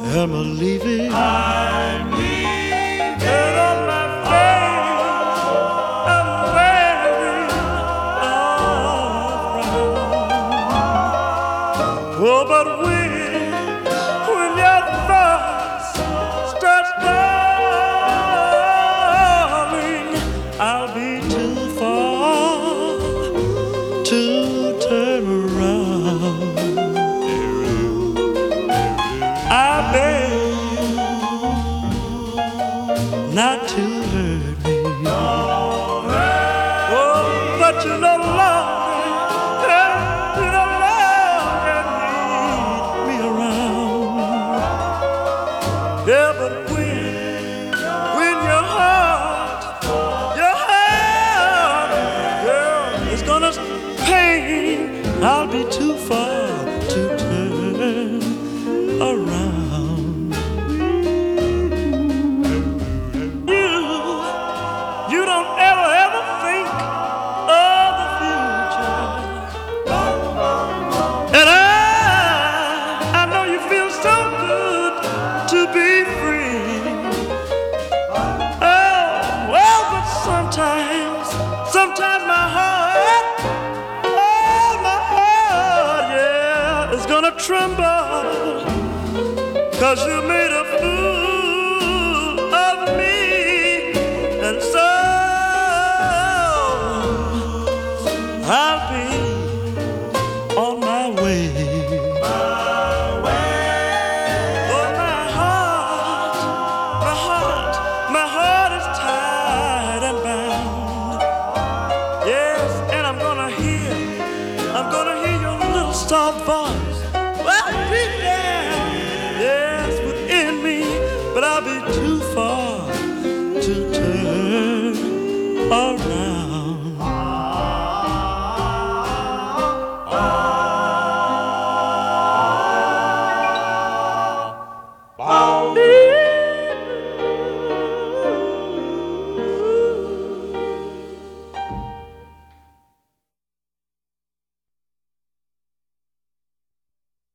am a leaving. I'm leaving. And on my face I'm wearing a frown. Oh, but when your thoughts start darling, I'll be too far to turn around. I beg not to hurt me. Oh, but you no longer need me around. Yeah, but when your heart, girl, is gonna pain, I'll be too far to turn around. You don't ever think of the future. And I know you feel so good to be free. Oh, well, but sometimes my heart, yeah, is gonna tremble. 'Cause you made a fool of me, and so I'll be on my way. Oh, my heart is tied and bound. Yes, and I'm gonna hear your little soft voice. Well, deep down, yes, within me, but I'll be too far to turn around.